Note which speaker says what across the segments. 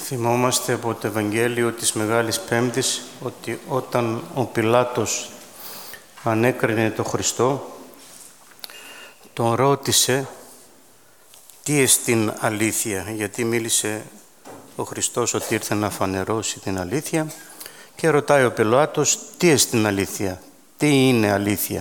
Speaker 1: Θυμόμαστε από το Ευαγγέλιο της Μεγάλης Πέμπτης ότι όταν ο Πιλάτος ανέκρινε τον Χριστό, τον ρώτησε τι εστίν αλήθεια, γιατί μίλησε ο Χριστός ότι ήρθε να φανερώσει την αλήθεια και ρωτάει ο Πιλάτος τι εστίν αλήθεια, τι είναι αλήθεια.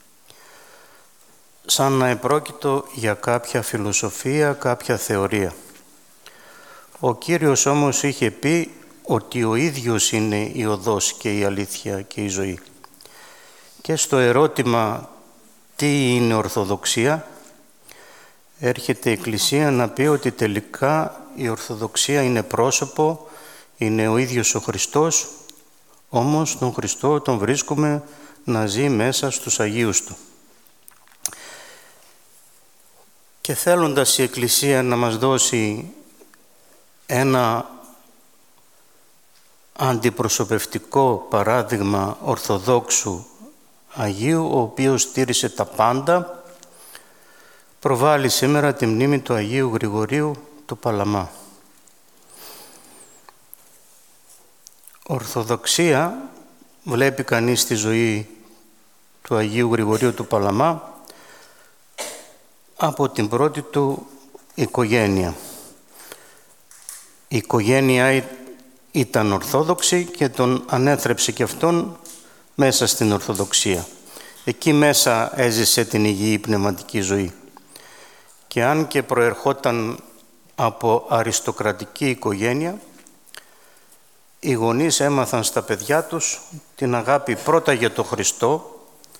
Speaker 1: Σαν να επρόκειτο για κάποια φιλοσοφία, κάποια θεωρία. Ο Κύριος όμως είχε πει ότι ο ίδιος είναι η οδός και η αλήθεια και η ζωή. Και στο ερώτημα τι είναι Ορθοδοξία, έρχεται η Εκκλησία να πει ότι τελικά η Ορθοδοξία είναι πρόσωπο, είναι ο ίδιος ο Χριστός, όμως τον Χριστό τον βρίσκουμε να ζει μέσα στους Αγίους Του. Και θέλοντας η Εκκλησία να μας δώσει ένα αντιπροσωπευτικό παράδειγμα Ορθοδόξου Αγίου, ο οποίος στήρισε τα πάντα, προβάλλει σήμερα τη μνήμη του Αγίου Γρηγορίου του Παλαμά. Ορθοδοξία βλέπει κανείς τη ζωή του Αγίου Γρηγορίου του Παλαμά από την πρώτη του οικογένεια. Η οικογένεια ήταν Ορθόδοξη και τον ανέθρεψε και αυτόν μέσα στην Ορθοδοξία. Εκεί μέσα έζησε την υγιή πνευματική ζωή. Και αν και προερχόταν από αριστοκρατική οικογένεια, οι γονείς έμαθαν στα παιδιά τους την αγάπη πρώτα για τον Χριστό.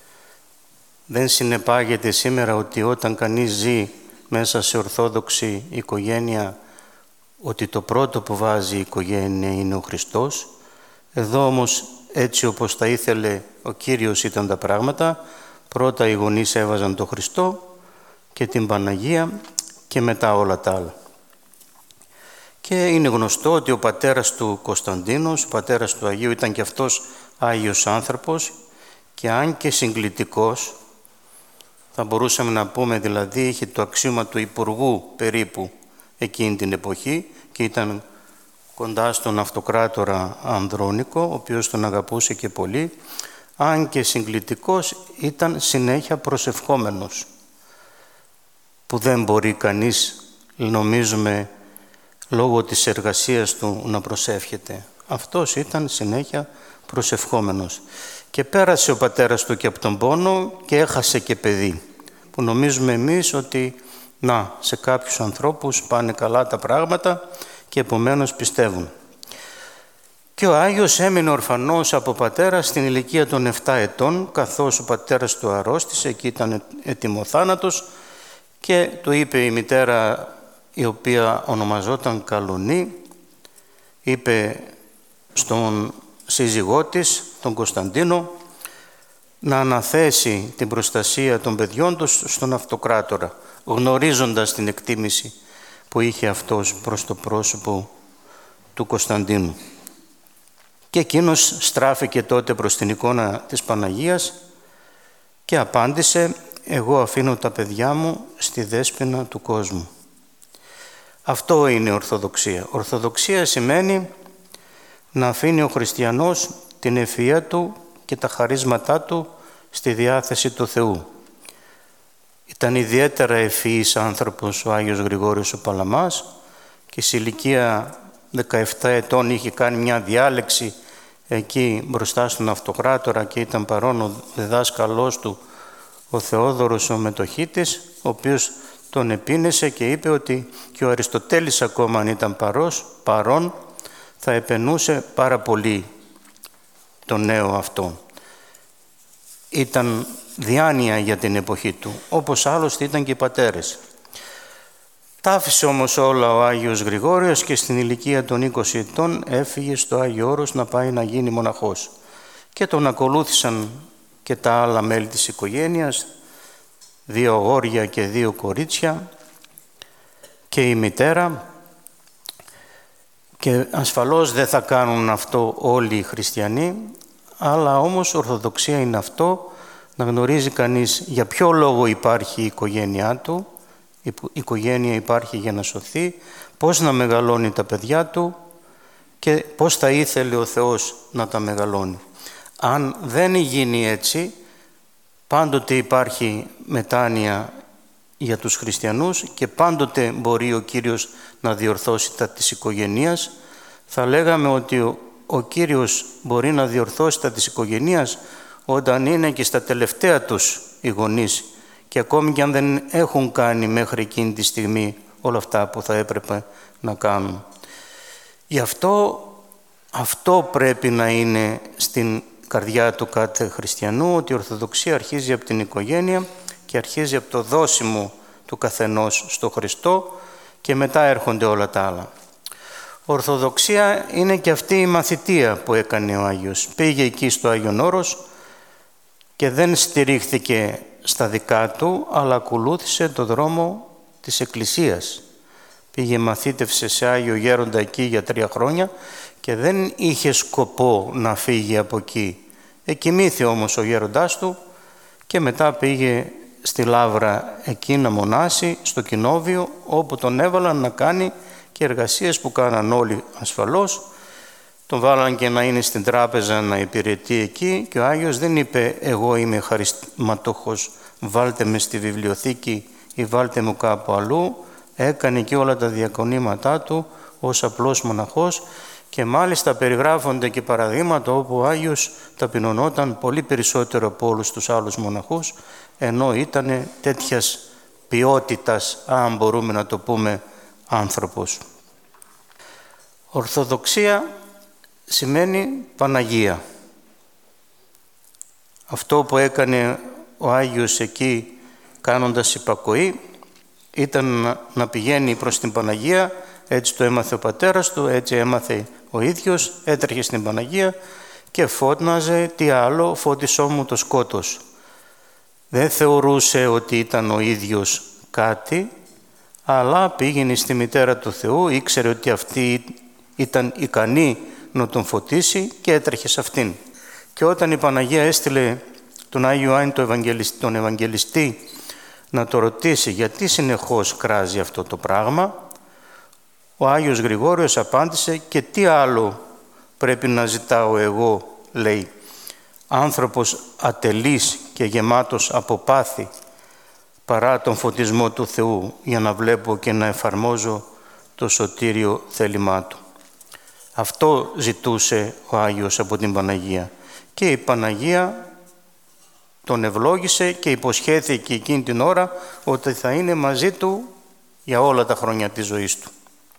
Speaker 1: Δεν συνεπάγεται σήμερα ότι όταν κανείς ζει μέσα σε Ορθόδοξη οικογένεια ότι το πρώτο που βάζει η οικογένεια είναι ο Χριστός. Εδώ όμως έτσι όπως τα ήθελε ο Κύριος ήταν τα πράγματα. Πρώτα οι γονείς έβαζαν τον Χριστό και την Παναγία και μετά όλα τα άλλα. Και είναι γνωστό ότι ο πατέρας του Κωνσταντίνος, ο πατέρας του Αγίου, ήταν και αυτός Άγιος άνθρωπος και αν και συγκλητικός, θα μπορούσαμε να πούμε δηλαδή είχε το αξίωμα του υπουργού περίπου εκείνη την εποχή και ήταν κοντά στον αυτοκράτορα Ανδρώνικο, ο οποίος τον αγαπούσε και πολύ, αν και συγκλητικός ήταν συνέχεια προσευχόμενος, που δεν μπορεί κανείς, νομίζουμε, λόγω της εργασίας του να προσεύχεται. Αυτός ήταν συνέχεια προσευχόμενος. Και πέρασε ο πατέρας του και από τον πόνο και έχασε και παιδί, που νομίζουμε εμείς ότι σε κάποιους ανθρώπους πάνε καλά τα πράγματα και επομένως πιστεύουν. Και ο Άγιος έμεινε ορφανός από πατέρα στην ηλικία των 7 ετών, καθώς ο πατέρας του αρρώστησε, εκεί ήταν ετοιμοθάνατος και του είπε η μητέρα, η οποία ονομαζόταν Καλονή, είπε στον σύζυγό της, τον Κωνσταντίνο, να αναθέσει την προστασία των παιδιών τους στον αυτοκράτορα, γνωρίζοντας την εκτίμηση που είχε αυτός προς το πρόσωπο του Κωνσταντίνου. Και εκείνος στράφηκε τότε προς την εικόνα της Παναγίας και απάντησε «Εγώ αφήνω τα παιδιά μου στη δέσποινα του κόσμου». Αυτό είναι Ορθοδοξία. Ορθοδοξία σημαίνει να αφήνει ο χριστιανός την ευφυΐα του και τα χαρίσματά του στη διάθεση του Θεού. Ήταν ιδιαίτερα ευφυής άνθρωπος ο Άγιος Γρηγόριος ο Παλαμάς και σε ηλικία 17 ετών είχε κάνει μια διάλεξη εκεί μπροστά στον αυτοκράτορα και ήταν παρόν ο διδάσκαλός του, ο Θεόδωρος ο Μετοχίτης, ο οποίος τον επίνεσε και είπε ότι και ο Αριστοτέλης ακόμα αν ήταν παρόν θα επενούσε πάρα πολύ τον νέο αυτό. Ήταν διάνοια για την εποχή του, όπως άλλωστε ήταν και οι πατέρες. Τα άφησε όμως όλα ο Άγιος Γρηγόριος και στην ηλικία των 20 ετών έφυγε στο Άγιο Όρος να πάει να γίνει μοναχός. Και τον ακολούθησαν και τα άλλα μέλη της οικογένειας, 2 αγόρια και 2 κορίτσια και η μητέρα. Και ασφαλώς δεν θα κάνουν αυτό όλοι οι χριστιανοί, αλλά όμως Ορθοδοξία είναι αυτό, να γνωρίζει κανείς για ποιο λόγο υπάρχει η οικογένειά του, η οικογένεια υπάρχει για να σωθεί, πώς να μεγαλώνει τα παιδιά του και πώς θα ήθελε ο Θεός να τα μεγαλώνει. Αν δεν γίνει έτσι, πάντοτε υπάρχει μετάνοια για τους χριστιανούς και πάντοτε μπορεί ο Κύριος να διορθώσει τα της οικογένειας. Θα λέγαμε ότι ο Κύριος μπορεί να διορθώσει τα της οικογένειας όταν είναι και στα τελευταία τους οι γονείς και ακόμη και αν δεν έχουν κάνει μέχρι εκείνη τη στιγμή όλα αυτά που θα έπρεπε να κάνουν. Γι' αυτό πρέπει να είναι στην καρδιά του κάθε χριστιανού, ότι η Ορθοδοξία αρχίζει από την οικογένεια και αρχίζει από το δώσιμο του καθενός στο Χριστό και μετά έρχονται όλα τα άλλα. Ορθοδοξία είναι και αυτή η μαθητεία που έκανε ο Άγιος. Πήγε εκεί στο Άγιον Όρος και δεν στηρίχθηκε στα δικά του, αλλά ακολούθησε το δρόμο της Εκκλησίας. Πήγε, μαθήτευσε σε Άγιο Γέροντα εκεί για 3 χρόνια και δεν είχε σκοπό να φύγει από εκεί. Εκοιμήθη όμως ο γέροντάς του και μετά πήγε στη Λαύρα εκεί να μονάσει, στο κοινόβιο, όπου τον έβαλαν να κάνει και εργασίες που κάναν όλοι ασφαλώς. Τον βάλαν και να είναι στην τράπεζα να υπηρετεί εκεί και ο Άγιος δεν είπε «εγώ είμαι χαρισματούχος, βάλτε με στη βιβλιοθήκη ή βάλτε μου κάπου αλλού». Έκανε και όλα τα διακονήματά του ως απλός μοναχός και μάλιστα περιγράφονται και παραδείγματα όπου ο Άγιος ταπεινωνόταν πολύ περισσότερο από όλους τους άλλους μοναχούς, ενώ ήταν τέτοιας ποιότητας, αν μπορούμε να το πούμε, άνθρωπος. Ορθοδοξία σημαίνει Παναγία. Αυτό που έκανε ο Άγιος εκεί κάνοντας υπακοή ήταν να πηγαίνει προς την Παναγία, έτσι το έμαθε ο πατέρας του, έτσι έμαθε ο ίδιος, έτρεχε στην Παναγία και φώτναζε, τι άλλο, φώτισό μου το σκότος. Δεν θεωρούσε ότι ήταν ο ίδιος κάτι, αλλά πήγαινε στη μητέρα του Θεού, ήξερε ότι αυτή ήταν ικανή να τον φωτίσει και έτρεχε σε αυτήν. Και όταν η Παναγία έστειλε τον Άγιο Ιωάννη τον Ευαγγελιστή να το ρωτήσει γιατί συνεχώς κράζει αυτό το πράγμα, ο Άγιος Γρηγόριος απάντησε «Και τι άλλο πρέπει να ζητάω εγώ», λέει, «άνθρωπος ατελής και γεμάτος από πάθη, παρά τον φωτισμό του Θεού, για να βλέπω και να εφαρμόζω το σωτήριο θέλημά Του». Αυτό ζητούσε ο Άγιος από την Παναγία. Και η Παναγία τον ευλόγησε και υποσχέθηκε εκείνη την ώρα ότι θα είναι μαζί του για όλα τα χρόνια της ζωής του.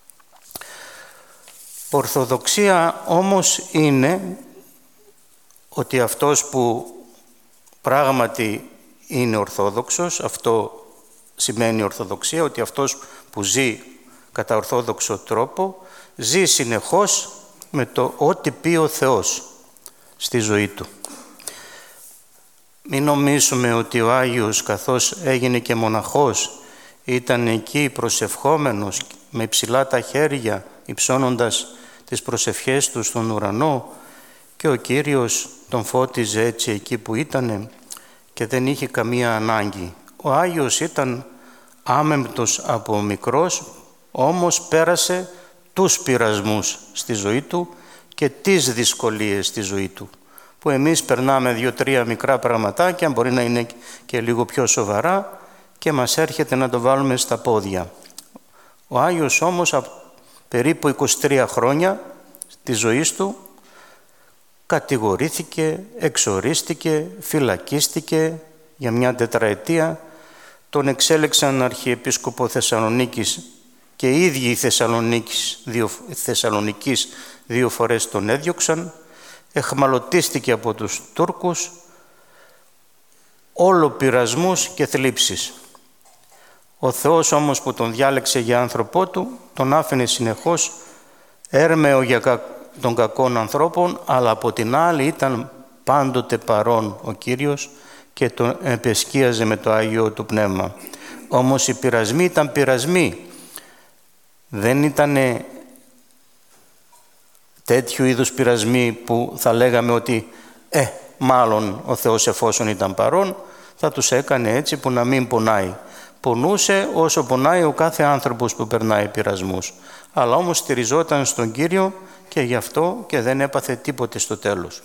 Speaker 1: Ορθοδοξία όμως είναι ότι αυτός που πράγματι είναι ορθόδοξος, αυτό σημαίνει ορθοδοξία, ότι αυτός που ζει κατά ορθόδοξο τρόπο ζει συνεχώς με το ό,τι πει ο Θεός στη ζωή του. Μην νομίζουμε ότι ο Άγιος, καθώς έγινε και μοναχός, ήταν εκεί προσευχόμενος με υψηλά τα χέρια, υψώνοντας τις προσευχές του στον ουρανό και ο Κύριος τον φώτιζε έτσι εκεί που ήτανε και δεν είχε καμία ανάγκη. Ο Άγιος ήταν άμεμπτος από μικρός, όμως πέρασε τους πειρασμούς στη ζωή του και τις δυσκολίες στη ζωή του, που εμείς περνάμε 2-3 μικρά πραγματάκια, μπορεί να είναι και λίγο πιο σοβαρά και μας έρχεται να το βάλουμε στα πόδια. Ο Άγιος όμως περίπου 23 χρόνια της ζωής του κατηγορήθηκε, εξορίστηκε, φυλακίστηκε για μια 4 ετία. Τον εξέλεξαν αρχιεπίσκοπο Θεσσαλονίκης και οι ίδιοι οι Θεσσαλονικής 2 φορές τον έδιωξαν. Εχμαλωτίστηκε από τους Τούρκους, όλο πειρασμούς και θλίψεις. Ο Θεός όμως που τον διάλεξε για άνθρωπό του, τον άφηνε συνεχώς έρμεο για των κακών ανθρώπων, αλλά από την άλλη ήταν πάντοτε παρόν ο Κύριος και τον επεσκίαζε με το Άγιο του Πνεύμα. Όμως οι πειρασμοί ήταν πειρασμοί. Δεν ήταν τέτοιου είδους πειρασμοί που θα λέγαμε ότι μάλλον ο Θεός εφόσον ήταν παρόν θα τους έκανε έτσι που να μην πονάει. Πονούσε όσο πονάει ο κάθε άνθρωπος που περνάει πειρασμούς. Αλλά όμως στηριζόταν στον Κύριο και γι' αυτό και δεν έπαθε τίποτε στο τέλος.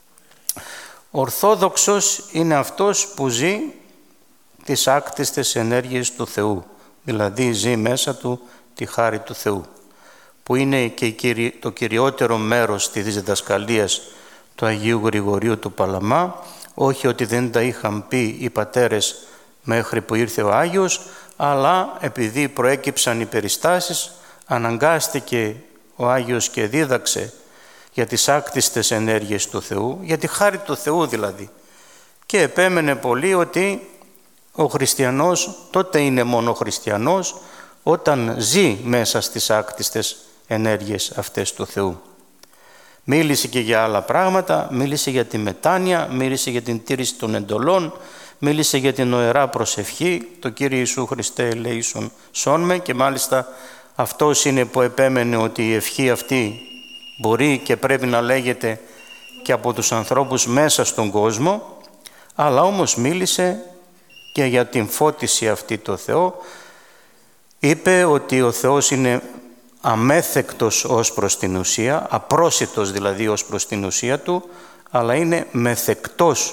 Speaker 1: Ορθόδοξος είναι αυτός που ζει τις άκτιστες ενέργειες του Θεού, δηλαδή ζει μέσα του τη χάρη του Θεού, που είναι και το κυριότερο μέρος της διδασκαλίας του Αγίου Γρηγορίου του Παλαμά, όχι ότι δεν τα είχαν πει οι πατέρες μέχρι που ήρθε ο Άγιος, αλλά επειδή προέκυψαν οι περιστάσεις, αναγκάστηκε ο Άγιος και δίδαξε για τις άκτιστες ενέργειες του Θεού, για τη χάρη του Θεού δηλαδή. Και επέμενε πολύ ότι ο χριστιανός τότε είναι μόνο χριστιανός όταν ζει μέσα στις άκτιστες ενέργειες αυτές του Θεού. Μίλησε και για άλλα πράγματα, μίλησε για τη μετάνοια, μίλησε για την τήρηση των εντολών, μίλησε για την νοερά προσευχή, το Κύριε Ιησού Χριστέ ελέησον σώνμε, και μάλιστα αυτός είναι που επέμενε ότι η ευχή αυτή μπορεί και πρέπει να λέγεται και από τους ανθρώπους μέσα στον κόσμο, αλλά όμως μίλησε και για την φώτιση αυτή το Θεό. Είπε ότι ο Θεός είναι αμέθεκτος ως προς την ουσία, απρόσιτος δηλαδή ως προς την ουσία του, αλλά είναι μεθεκτός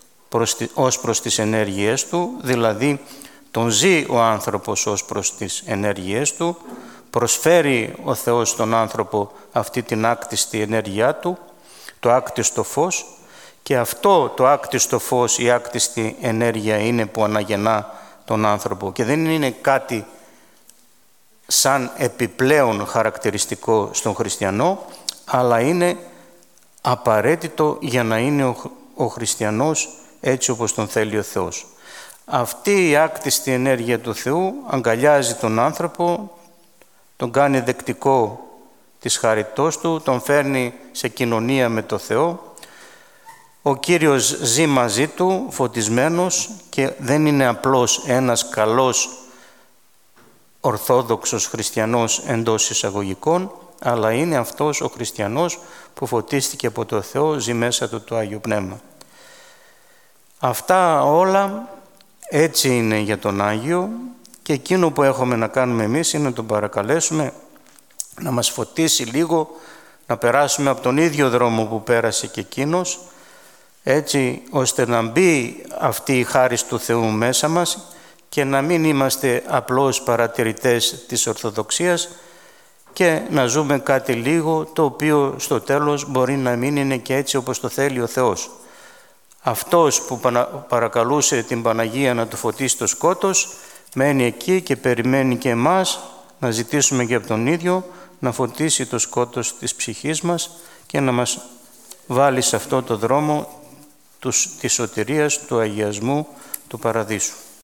Speaker 1: ως προς τις ενέργειές του, δηλαδή τον ζει ο άνθρωπος ως προς τις ενέργειές του, προσφέρει ο Θεός στον άνθρωπο αυτή την άκτιστη ενέργειά του, το άκτιστο φως, και αυτό το άκτιστο φως, η άκτιστη ενέργεια είναι που αναγεννά τον άνθρωπο και δεν είναι κάτι σαν επιπλέον χαρακτηριστικό στον χριστιανό, αλλά είναι απαραίτητο για να είναι ο χριστιανός έτσι όπως τον θέλει ο Θεός. Αυτή η άκτιστη ενέργεια του Θεού αγκαλιάζει τον άνθρωπο, τον κάνει δεκτικό της χαριτός του, τον φέρνει σε κοινωνία με το Θεό. Ο Κύριος ζει μαζί του φωτισμένος και δεν είναι απλώς ένας καλός ορθόδοξος χριστιανός εντός εισαγωγικών, αλλά είναι αυτός ο χριστιανός που φωτίστηκε από το Θεό, ζει μέσα του το Άγιο Πνεύμα. Αυτά όλα έτσι είναι για τον Άγιο, και εκείνο που έχουμε να κάνουμε εμείς είναι να τον παρακαλέσουμε να μας φωτίσει λίγο, να περάσουμε από τον ίδιο δρόμο που πέρασε και εκείνος, έτσι ώστε να μπει αυτή η χάρις του Θεού μέσα μας και να μην είμαστε απλώς παρατηρητές της Ορθοδοξίας και να ζούμε κάτι λίγο το οποίο στο τέλος μπορεί να μην είναι και έτσι όπως το θέλει ο Θεός. Αυτός που παρακαλούσε την Παναγία να του φωτίσει το σκότος μένει εκεί και περιμένει και εμάς να ζητήσουμε και από τον ίδιο να φωτίσει το σκότος της ψυχής μας και να μας βάλει σε αυτό το δρόμο της σωτηρίας, του αγιασμού, του παραδείσου.